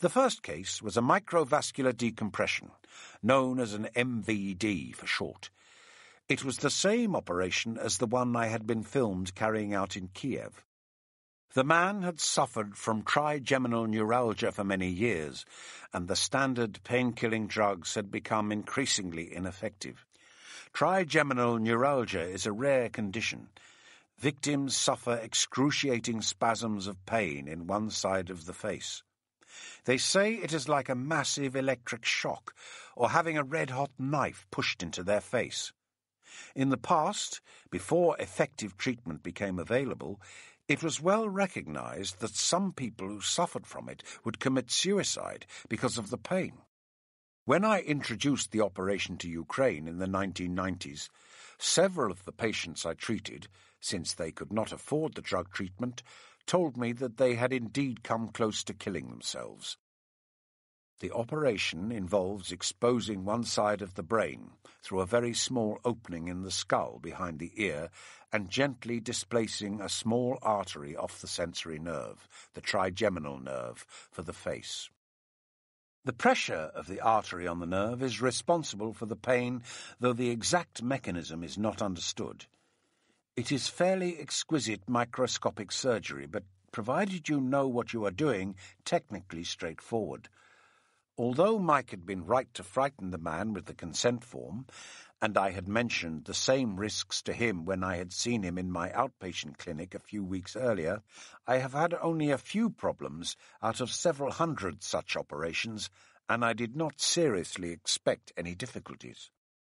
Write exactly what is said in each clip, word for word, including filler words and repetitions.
The first case was a microvascular decompression, known as an M V D for short. It was the same operation as the one I had been filmed carrying out in Kiev. The man had suffered from trigeminal neuralgia for many years, and the standard pain-killing drugs had become increasingly ineffective. Trigeminal neuralgia is a rare condition. Victims suffer excruciating spasms of pain in one side of the face. They say it is like a massive electric shock, or having a red-hot knife pushed into their face. In the past, before effective treatment became available, it was well recognized that some people who suffered from it would commit suicide because of the pain. When I introduced the operation to Ukraine in the nineteen nineties, several of the patients I treated, since they could not afford the drug treatment, told me that they had indeed come close to killing themselves. The operation involves exposing one side of the brain through a very small opening in the skull behind the ear and gently displacing a small artery off the sensory nerve, the trigeminal nerve, for the face. The pressure of the artery on the nerve is responsible for the pain, though the exact mechanism is not understood. It is fairly exquisite microscopic surgery, but provided you know what you are doing, technically straightforward. Although Mike had been right to frighten the man with the consent form, and I had mentioned the same risks to him when I had seen him in my outpatient clinic a few weeks earlier, I have had only a few problems out of several hundred such operations, and I did not seriously expect any difficulties.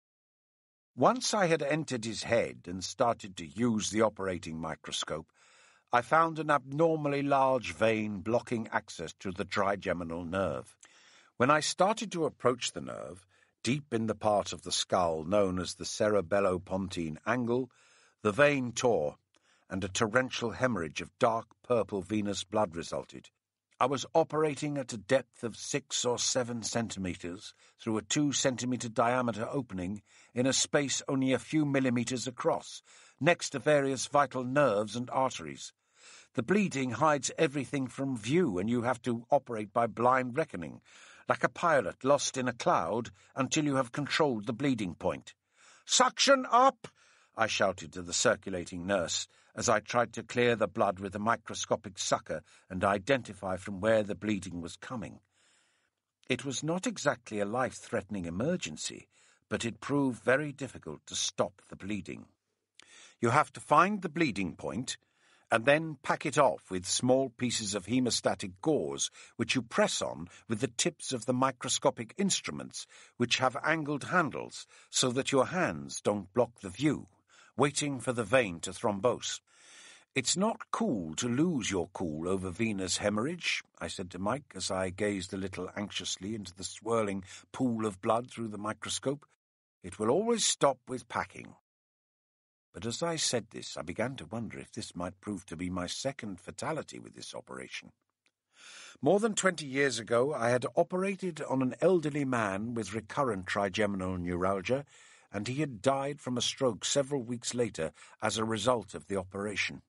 Once I had entered his head and started to use the operating microscope, I found an abnormally large vein blocking access to the trigeminal nerve. When I started to approach the nerve, deep in the part of the skull known as the cerebellopontine angle, the vein tore, and a torrential hemorrhage of dark purple venous blood resulted. I was operating at a depth of six or seven centimetres through a two-centimetre diameter opening in a space only a few millimetres across, next to various vital nerves and arteries. The bleeding hides everything from view, and you have to operate by blind reckoning, like a pilot lost in a cloud until you have controlled the bleeding point. "Suction up!" I shouted to the circulating nurse as I tried to clear the blood with a microscopic sucker and identify from where the bleeding was coming. It was not exactly a life-threatening emergency, but it proved very difficult to stop the bleeding. You have to find the bleeding point and then pack it off with small pieces of hemostatic gauze, which you press on with the tips of the microscopic instruments, which have angled handles, so that your hands don't block the view, waiting for the vein to thrombose. "It's not cool to lose your cool over venous hemorrhage," I said to Mike as I gazed a little anxiously into the swirling pool of blood through the microscope. "It will always stop with packing." But as I said this, I began to wonder if this might prove to be my second fatality with this operation. More than twenty years ago, I had operated on an elderly man with recurrent trigeminal neuralgia, and he had died from a stroke several weeks later as a result of the operation.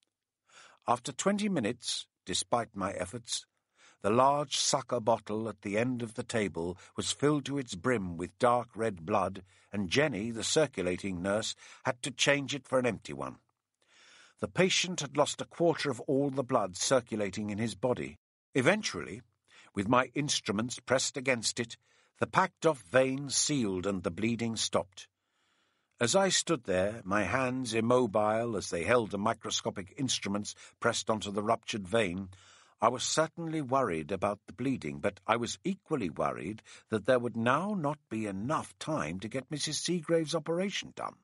After twenty minutes, despite my efforts, the large sucker bottle at the end of the table was filled to its brim with dark red blood, and Jenny, the circulating nurse, had to change it for an empty one. The patient had lost a quarter of all the blood circulating in his body. Eventually, with my instruments pressed against it, the packed-off vein sealed and the bleeding stopped. As I stood there, my hands immobile as they held the microscopic instruments pressed onto the ruptured vein, I was certainly worried about the bleeding, but I was equally worried that there would now not be enough time to get Missus Seagrave's operation done.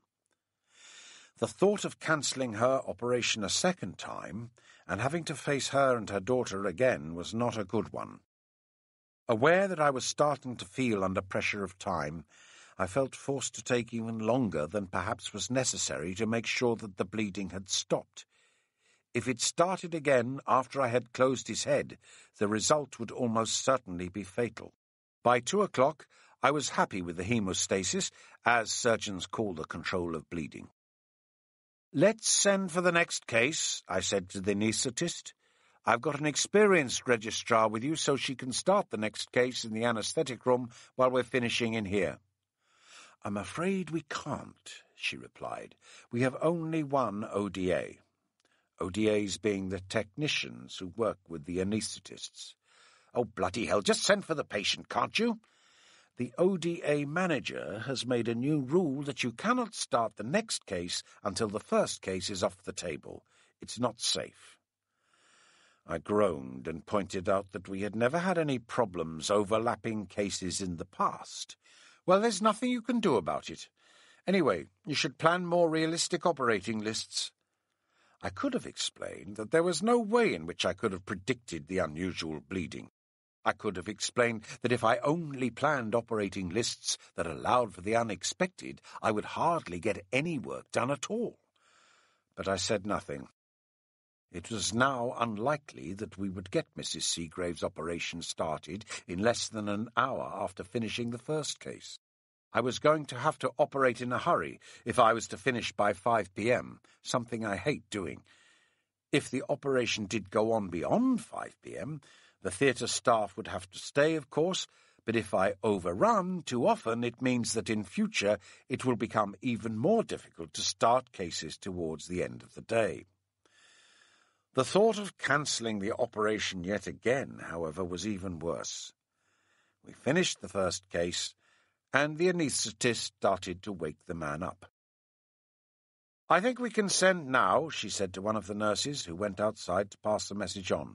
The thought of cancelling her operation a second time and having to face her and her daughter again was not a good one. Aware that I was starting to feel under pressure of time, I felt forced to take even longer than perhaps was necessary to make sure that the bleeding had stopped. If it started again after I had closed his head, the result would almost certainly be fatal. By two o'clock, I was happy with the hemostasis, as surgeons call the control of bleeding. "Let's send for the next case," I said to the anaesthetist. I've got an experienced registrar with you, so she can start the next case in the anaesthetic room while we're finishing in here." "I'm afraid we can't," she replied. "We have only one O D A. O D As being the technicians who work with the anaesthetists." "Oh, bloody hell, just send for the patient, can't you?" "The O D A manager has made a new rule that you cannot start the next case until the first case is off the table. It's not safe." I groaned and pointed out that we had never had any problems overlapping cases in the past. "Well, there's nothing you can do about it. Anyway, you should plan more realistic operating lists." I could have explained that there was no way in which I could have predicted the unusual bleeding. I could have explained that if I only planned operating lists that allowed for the unexpected, I would hardly get any work done at all. But I said nothing. It was now unlikely that we would get Missus Seagrave's operation started in less than an hour after finishing the first case. I was going to have to operate in a hurry if I was to finish by five p m, something I hate doing. If the operation did go on beyond five p m, the theatre staff would have to stay, of course, but if I overrun too often, it means that in future it will become even more difficult to start cases towards the end of the day. The thought of cancelling the operation yet again, however, was even worse. We finished the first case, and the anaesthetist started to wake the man up. "I think we can send now," she said to one of the nurses, who went outside to pass the message on.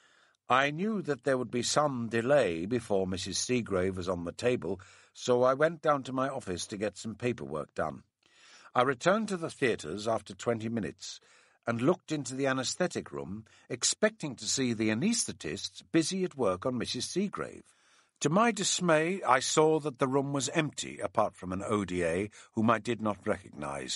I knew that there would be some delay before Missus Seagrave was on the table, so I went down to my office to get some paperwork done. I returned to the theatres after twenty minutes, and looked into the anaesthetic room, expecting to see the anaesthetists busy at work on Missus Seagrave. To my dismay, I saw that the room was empty, apart from an O D A whom I did not recognise.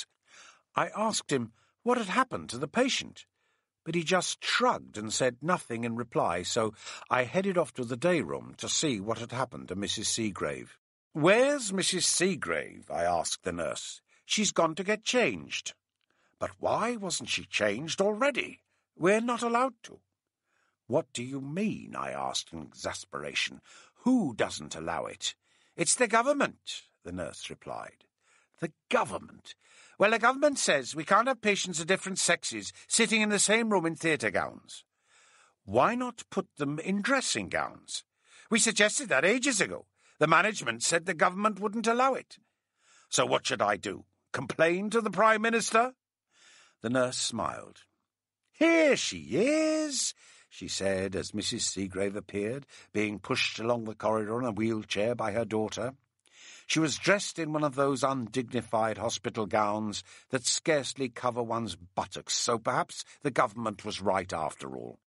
I asked him what had happened to the patient, but he just shrugged and said nothing in reply, so I headed off to the day room to see what had happened to Missus Seagrave. "Where's Missus Seagrave?" I asked the nurse. "She's gone to get changed." "But why wasn't she changed already? We're not allowed to." "What do you mean?" I asked in exasperation. "Who doesn't allow it?" "It's the government," the nurse replied. "The government? Well, the government says we can't have patients of different sexes sitting in the same room in theatre gowns." "Why not put them in dressing gowns?" "We suggested that ages ago. The management said the government wouldn't allow it." "So what should I do? Complain to the Prime Minister?" The nurse smiled. "Here she is," she said as Missus Seagrave appeared, being pushed along the corridor in a wheelchair by her daughter. She was dressed in one of those undignified hospital gowns that scarcely cover one's buttocks, so perhaps the government was right after all.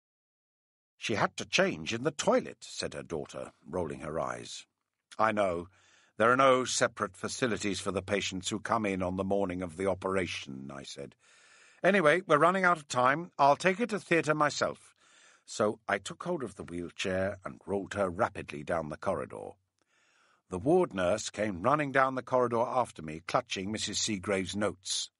"She had to change in the toilet," said her daughter, rolling her eyes. "I know. There are no separate facilities for the patients who come in on the morning of the operation," I said. "Anyway, we're running out of time. I'll take her to theatre myself." So I took hold of the wheelchair and rolled her rapidly down the corridor. The ward nurse came running down the corridor after me, clutching Missus Seagrave's notes.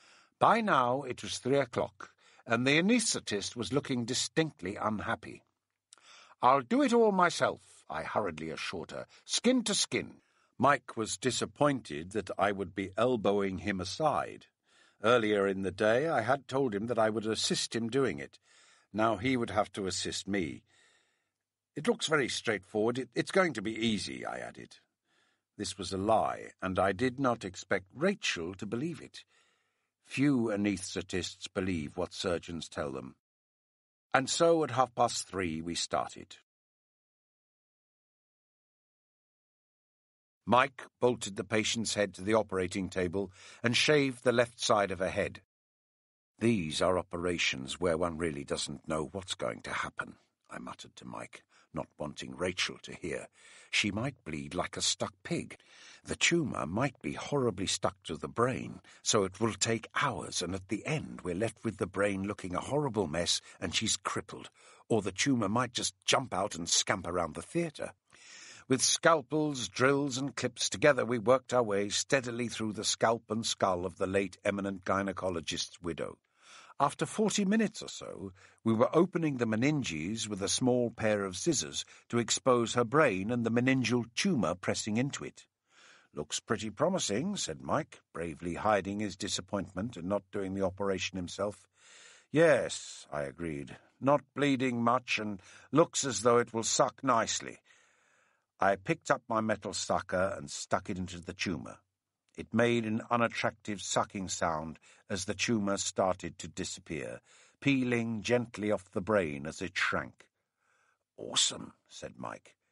By now it was three o'clock, and the anaesthetist was looking distinctly unhappy. "I'll do it all myself," I hurriedly assured her, "skin to skin." Mike was disappointed that I would be elbowing him aside. Earlier in the day I had told him that I would assist him doing it. Now he would have to assist me. "It looks very straightforward. It, it's going to be easy," I added. This was a lie, and I did not expect Rachel to believe it. Few anaesthetists believe what surgeons tell them. And so at half past three we started. Mike bolted the patient's head to the operating table and shaved the left side of her head. "These are operations where one really doesn't know what's going to happen," I muttered to Mike, not wanting Rachel to hear. "She might bleed like a stuck pig. The tumour might be horribly stuck to the brain, so it will take hours, and at the end we're left with the brain looking a horrible mess and she's crippled, or the tumour might just jump out and scamper around the theatre." With scalpels, drills and clips together we worked our way steadily through the scalp and skull of the late eminent gynecologist's widow. After forty minutes or so, we were opening the meninges with a small pair of scissors to expose her brain and the meningeal tumour pressing into it. "Looks pretty promising," said Mike, bravely hiding his disappointment and not doing the operation himself. "Yes," I agreed. "Not bleeding much and looks as though it will suck nicely." I picked up my metal sucker and stuck it into the tumour. It made an unattractive sucking sound as the tumour started to disappear, peeling gently off the brain as it shrank. "Awesome," said Mike.